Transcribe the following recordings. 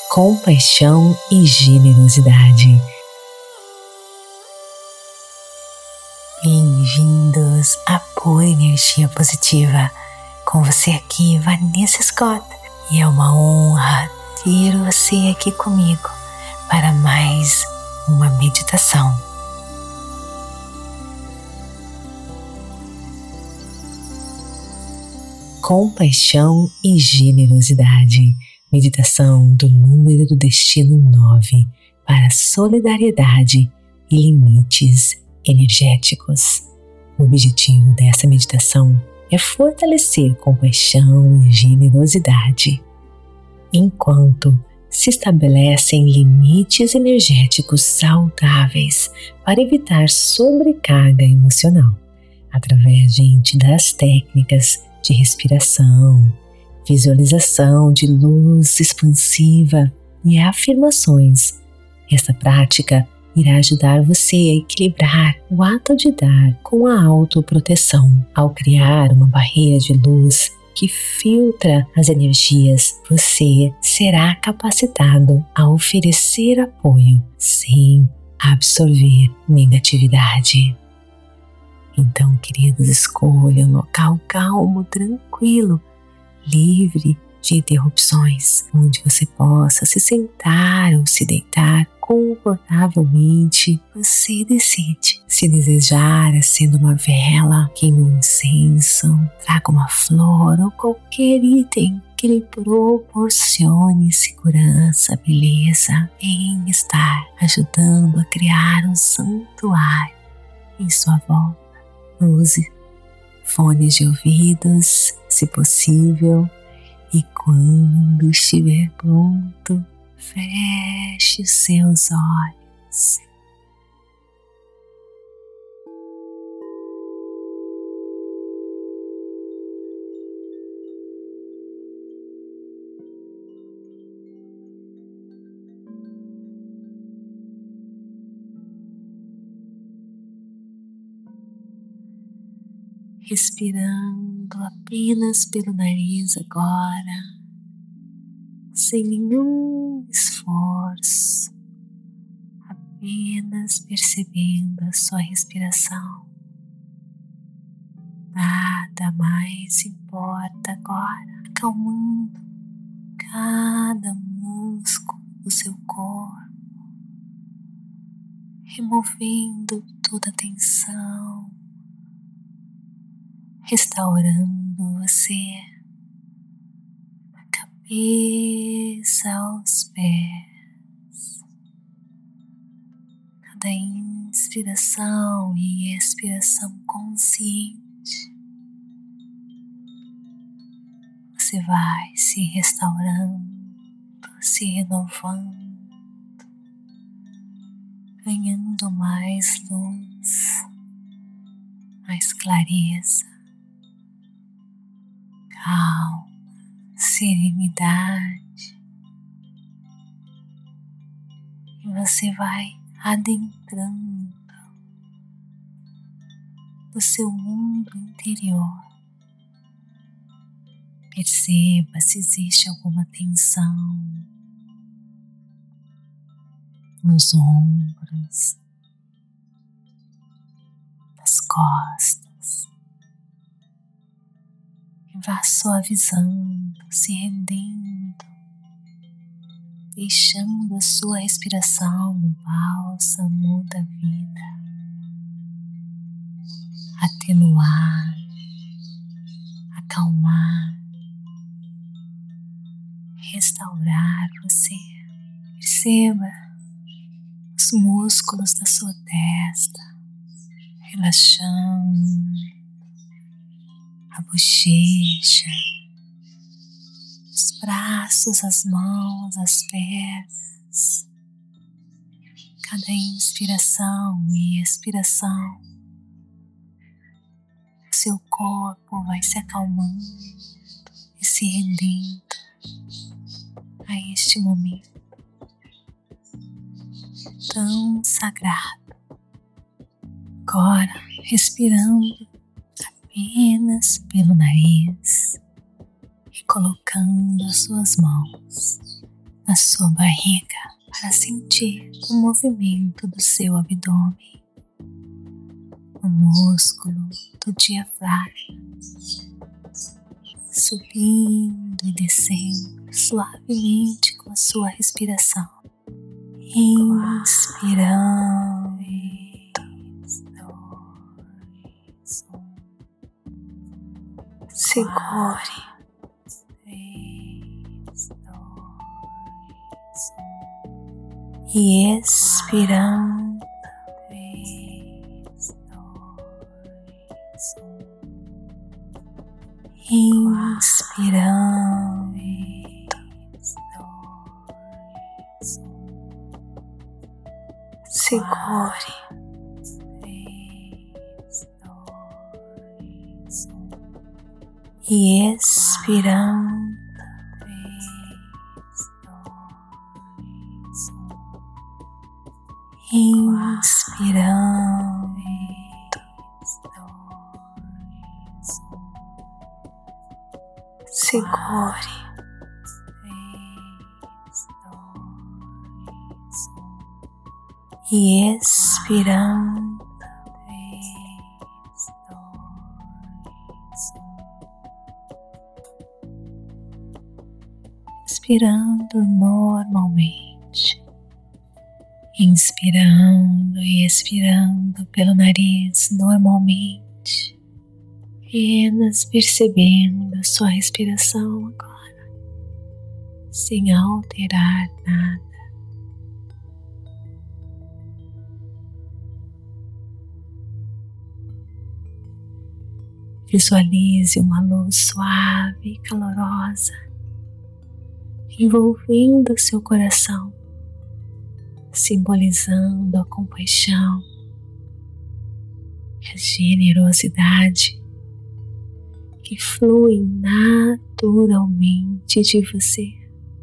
compaixão e generosidade. Bem-vindos a Pura Energia Positiva. Com você aqui, Vanessa Scott. E é uma honra ter você aqui comigo para mais uma meditação. Compaixão e generosidade. Meditação do número do destino 9 para solidariedade e limites energéticos. O objetivo dessa meditação é fortalecer compaixão e generosidade, enquanto se estabelecem limites energéticos saudáveis para evitar sobrecarga emocional, através das técnicas de respiração, visualização de luz expansiva e afirmações. Essa prática irá ajudar você a equilibrar o ato de dar com a autoproteção. Ao criar uma barreira de luz que filtra as energias, você será capacitado a oferecer apoio sem absorver negatividade. Então, queridos, escolha um local calmo, tranquilo, livre de interrupções, onde você possa se sentar ou se deitar confortavelmente. Você decide. Se desejar, acenda uma vela, queime um incenso, traga uma flor ou qualquer item que lhe proporcione segurança, beleza, bem-estar, ajudando a criar um santuário em sua volta. Use fones de ouvidos, se possível, e quando estiver pronto, feche os seus olhos. Respirando apenas pelo nariz agora, sem nenhum esforço, apenas percebendo a sua respiração. Nada mais importa agora, acalmando cada músculo do seu corpo, removendo toda a tensão, restaurando você da cabeça aos pés. Cada inspiração e expiração consciente, você vai se restaurando, se renovando, ganhando mais luz, mais clareza, calma, serenidade, e você vai adentrando no seu mundo interior. Perceba se existe alguma tensão nos ombros, nas costas. Vá suavizando, se rendendo, deixando a sua respiração no bálsamo da vida atenuar, acalmar, restaurar você. Perceba os músculos da sua testa relaxando, a bochecha, os braços, as mãos, as pernas. Cada inspiração e expiração, o seu corpo vai se acalmando e se rendendo a este momento tão sagrado. Agora, respirando apenas pelo nariz e colocando as suas mãos na sua barriga para sentir o movimento do seu abdômen, o músculo do diafragma, subindo e descendo suavemente com a sua respiração. Inspirando, 2, 1. Segure. 3, 2, 1. E expirando. 3, 2, 1. Inspirando. 3, 2, 1. Segure. 3, 2, 1. E expirando. 3, 2, 1. Inspirando. 3, 2, 1. Segure. 3, 2, 1. E expirando. 3, 2, 1. Inspirando normalmente, inspirando e expirando pelo nariz normalmente, apenas percebendo a sua respiração agora, sem alterar nada. Visualize uma luz suave e calorosa envolvendo seu coração, simbolizando a compaixão e a generosidade que fluem naturalmente de você.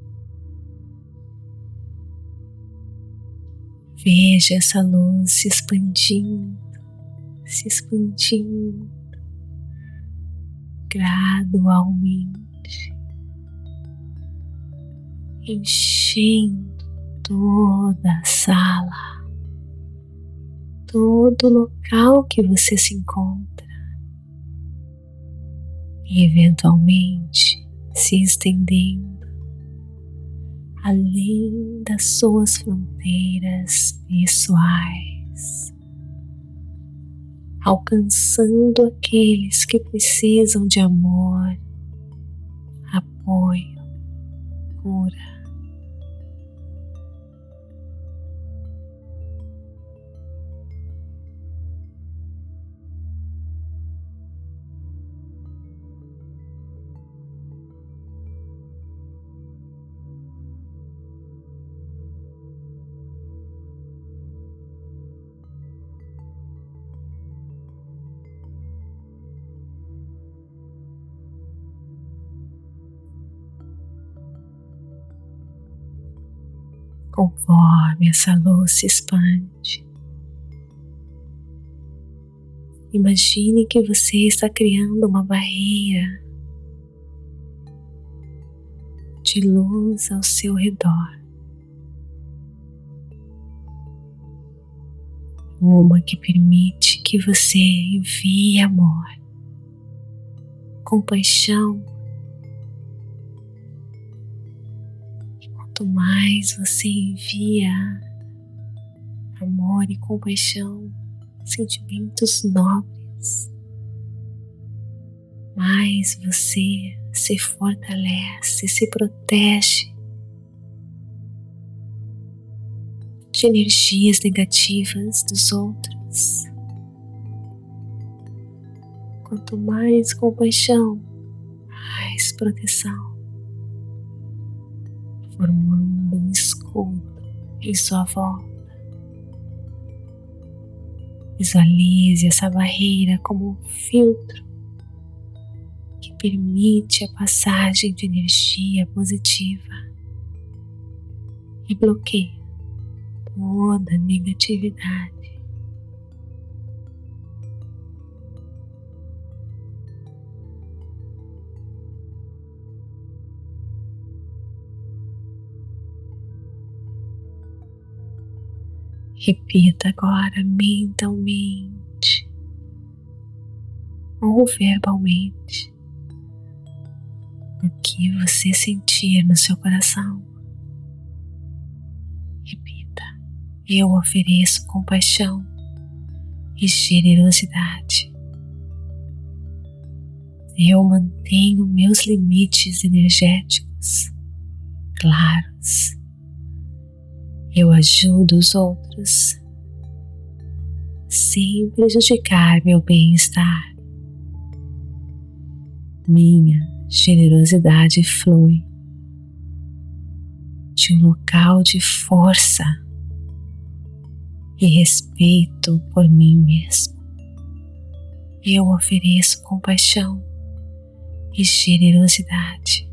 Veja essa luz se expandindo gradualmente, enchendo toda a sala, todo local que você se encontra e eventualmente se estendendo além das suas fronteiras pessoais, alcançando aqueles que precisam de amor, apoio, cura. Conforme essa luz se expande, imagine que você está criando uma barreira de luz ao seu redor, uma que permite que você envie amor, compaixão. Quanto mais você envia amor e compaixão, sentimentos nobres, mais você se fortalece, se protege de energias negativas dos outros. Quanto mais compaixão, mais proteção, formando um escudo em sua volta. Visualize essa barreira como um filtro que permite a passagem de energia positiva e bloqueia toda a negatividade. Repita agora mentalmente ou verbalmente o que você sentir no seu coração. Repita: eu ofereço compaixão e generosidade. Eu mantenho meus limites energéticos claros. Eu ajudo os outros sem prejudicar meu bem-estar. Minha generosidade flui de um local de força e respeito por mim mesmo. Eu ofereço compaixão e generosidade.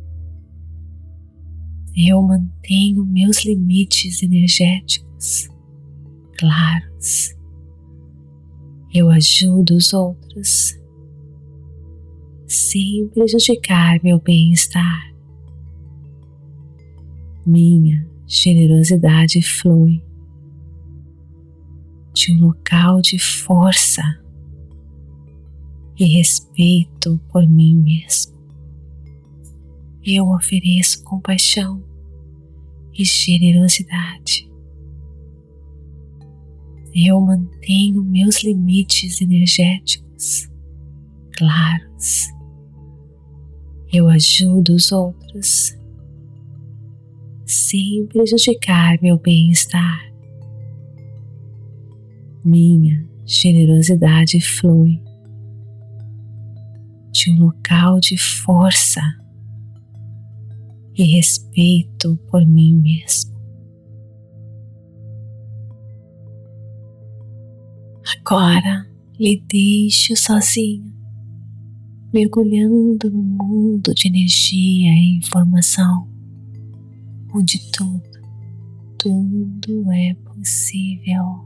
Eu mantenho meus limites energéticos claros. Eu ajudo os outros sem prejudicar meu bem-estar. Minha generosidade flui de um local de força e respeito por mim mesmo. Eu ofereço compaixão e generosidade. Eu mantenho meus limites energéticos claros. Eu ajudo os outros sem prejudicar meu bem-estar. Minha generosidade flui de um local de força e respeito por mim mesmo. Agora lhe deixo sozinho, mergulhando no mundo de energia e informação, onde tudo é possível.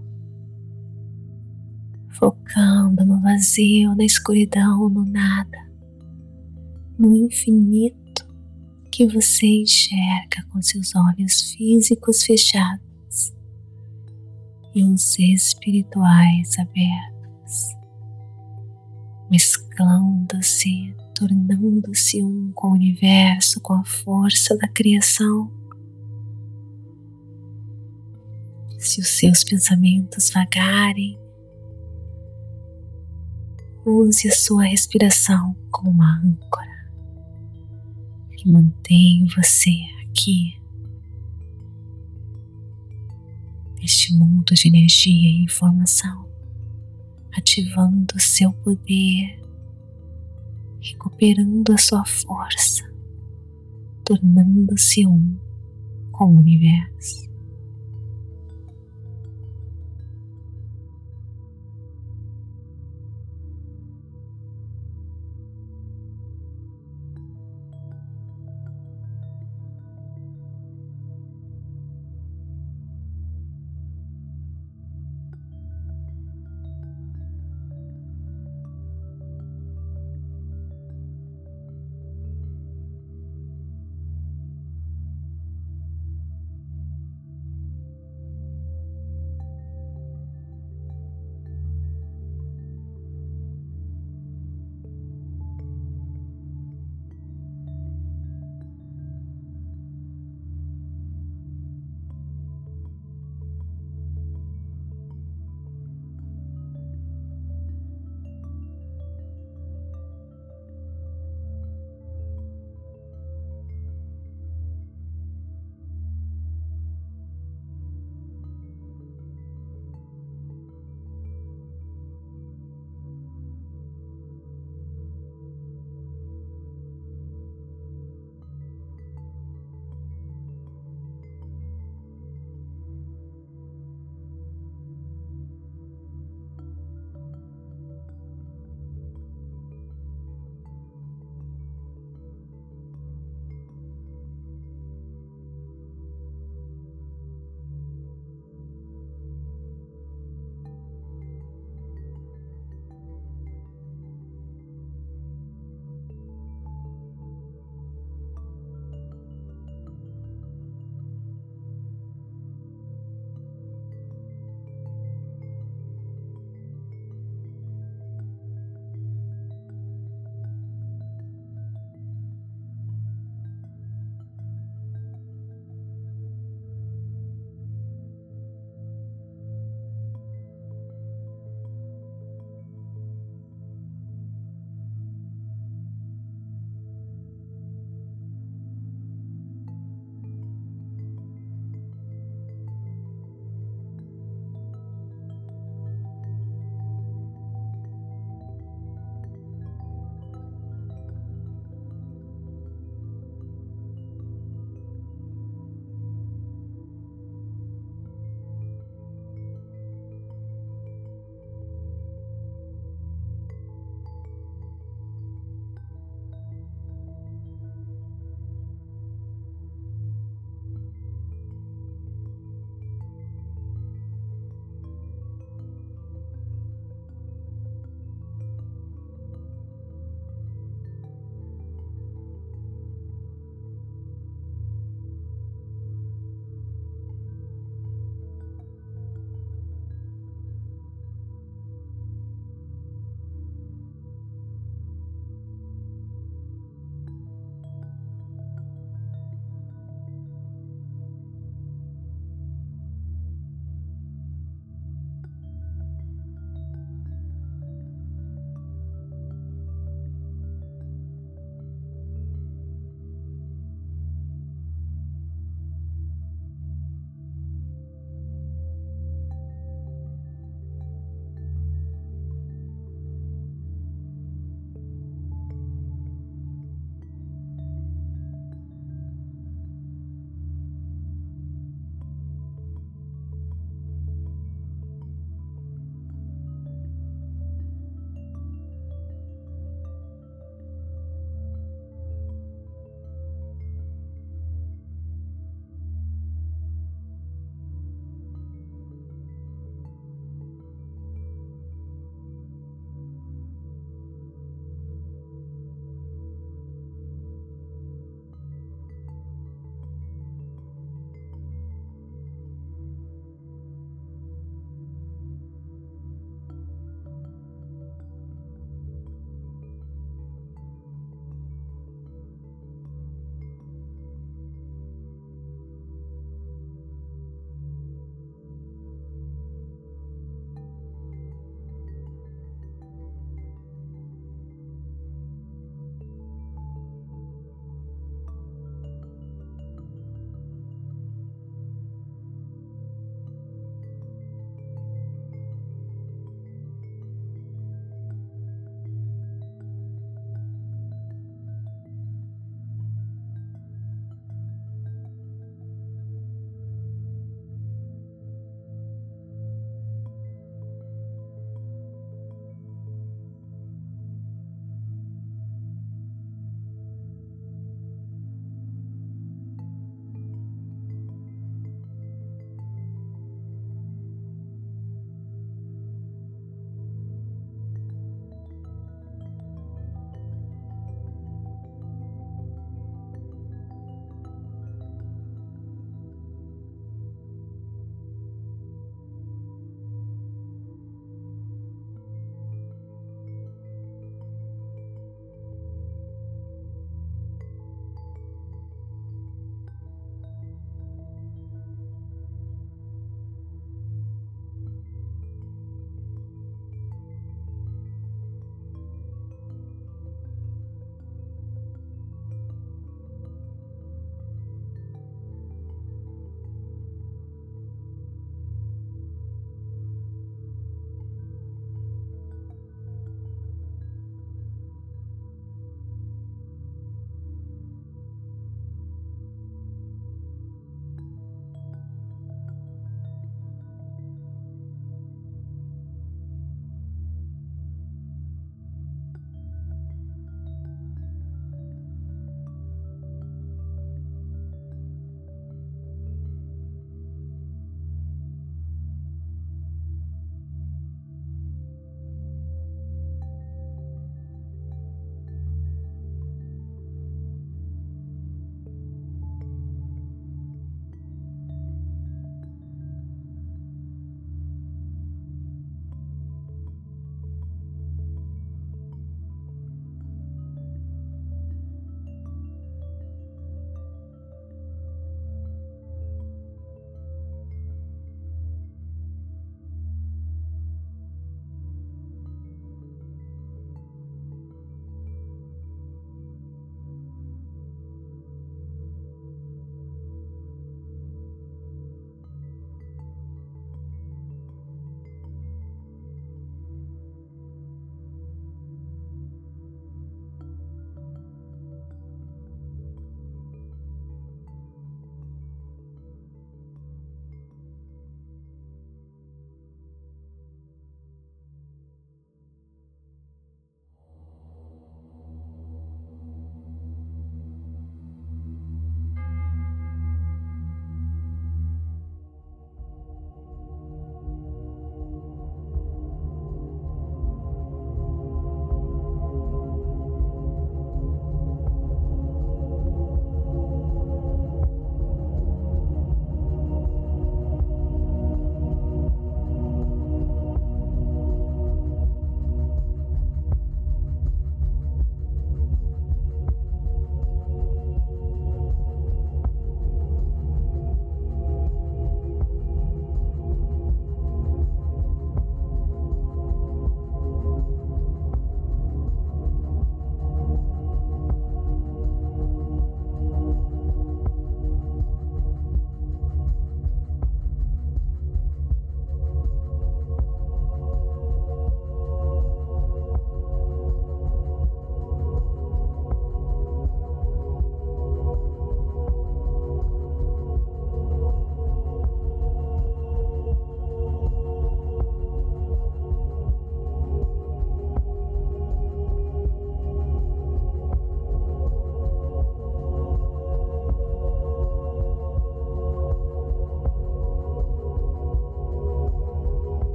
Focando no vazio, na escuridão, no nada, no infinito que você enxerga com seus olhos físicos fechados e os espirituais abertos, mesclando-se, tornando-se um com o universo, com a força da criação. Se os seus pensamentos vagarem, use a sua respiração como uma âncora que mantém você aqui, neste mundo de energia e informação, ativando o seu poder, recuperando a sua força, tornando-se um com o universo.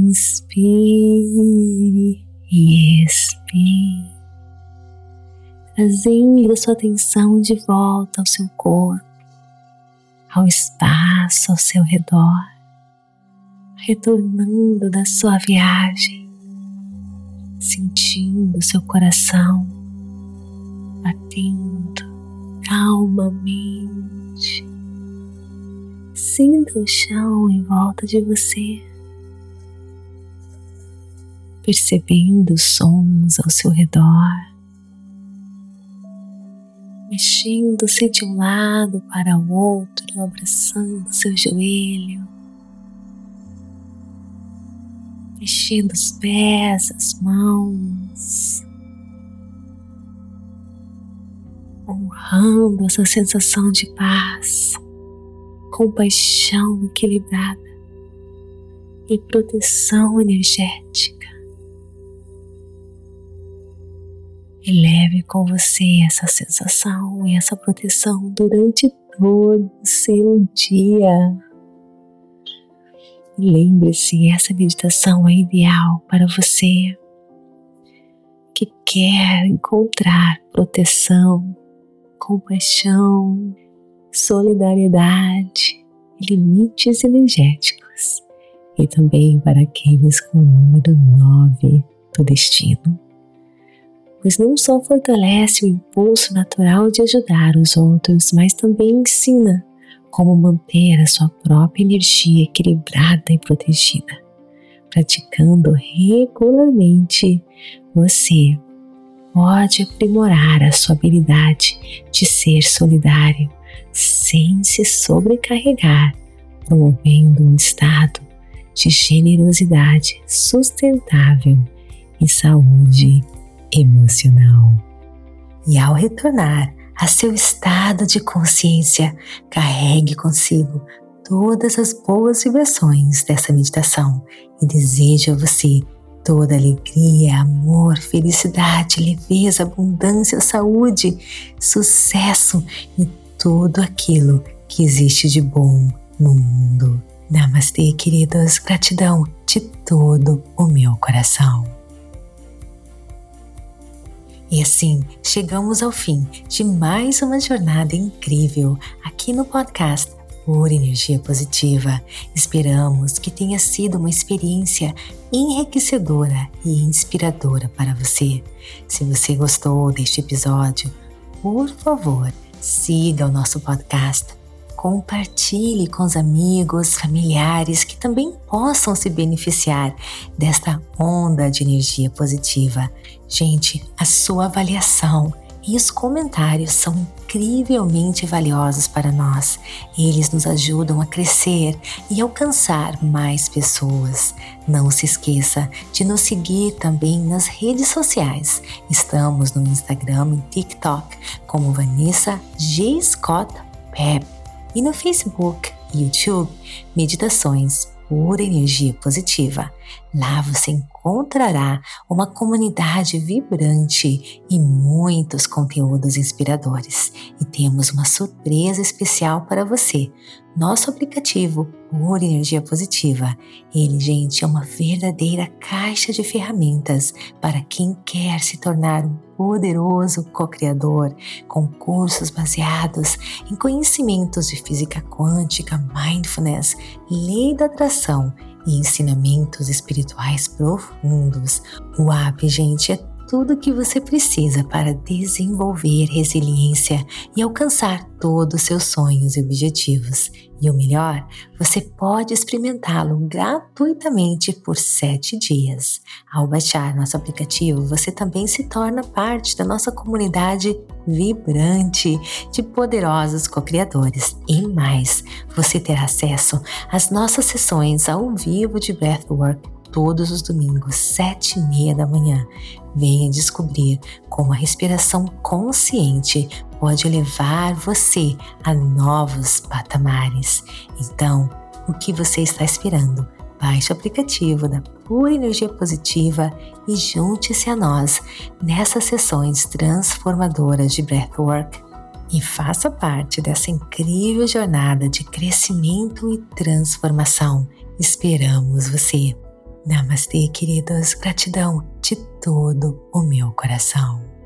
Inspire e expire, trazendo a sua atenção de volta ao seu corpo, ao espaço ao seu redor, retornando da sua viagem, sentindo seu coração batendo calmamente. Sinta o chão em volta de você, percebendo os sons ao seu redor, mexendo-se de um lado para o outro, abraçando seu joelho, mexendo os pés, as mãos, honrando essa sensação de paz, compaixão equilibrada e proteção energética. E leve com você essa sensação e essa proteção durante todo o seu dia. E lembre-se, essa meditação é ideal para você que quer encontrar proteção, compaixão, solidariedade e limites energéticos, e também para aqueles com o número 9 do destino, pois não só fortalece o impulso natural de ajudar os outros, mas também ensina como manter a sua própria energia equilibrada e protegida. Praticando regularmente, você pode aprimorar a sua habilidade de ser solidário sem se sobrecarregar, promovendo um estado de generosidade sustentável e saúde emocional. E ao retornar a seu estado de consciência, carregue consigo todas as boas vibrações dessa meditação e desejo a você toda alegria, amor, felicidade, leveza, abundância, saúde, sucesso e tudo aquilo que existe de bom no mundo. Namastê, queridos, gratidão de todo o meu coração. E assim, chegamos ao fim de mais uma jornada incrível aqui no podcast Pura Energia Positiva. Esperamos que tenha sido uma experiência enriquecedora e inspiradora para você. Se você gostou deste episódio, por favor, siga o nosso podcast, compartilhe com os amigos, familiares que também possam se beneficiar desta onda de energia positiva. Gente, a sua avaliação e os comentários são incrivelmente valiosos para nós. Eles nos ajudam a crescer e alcançar mais pessoas. Não se esqueça de nos seguir também nas redes sociais. Estamos no Instagram e TikTok como Vanessa G. Scott Pep e no Facebook e YouTube Meditações Pura Energia Positiva. Lá você encontrará uma comunidade vibrante e muitos conteúdos inspiradores. E temos uma surpresa especial para você. Nosso aplicativo Pura Energia Positiva. Ele, gente, é uma verdadeira caixa de ferramentas para quem quer se tornar um poderoso co-criador, com cursos baseados em conhecimentos de física quântica, mindfulness, lei da atração e ensinamentos espirituais profundos. O app, gente, é tudo o que você precisa para desenvolver resiliência e alcançar todos os seus sonhos e objetivos. E o melhor, você pode experimentá-lo gratuitamente por 7 dias. Ao baixar nosso aplicativo, você também se torna parte da nossa comunidade vibrante de poderosos co-criadores. E mais, você terá acesso às nossas sessões ao vivo de Breathwork todos os domingos, 7h30 da manhã. Venha descobrir como a respiração consciente pode levar você a novos patamares. Então, o que você está esperando? Baixe o aplicativo da Pura Energia Positiva e junte-se a nós nessas sessões transformadoras de Breathwork e faça parte dessa incrível jornada de crescimento e transformação. Esperamos você! Namastê, queridos. Gratidão de todo o meu coração.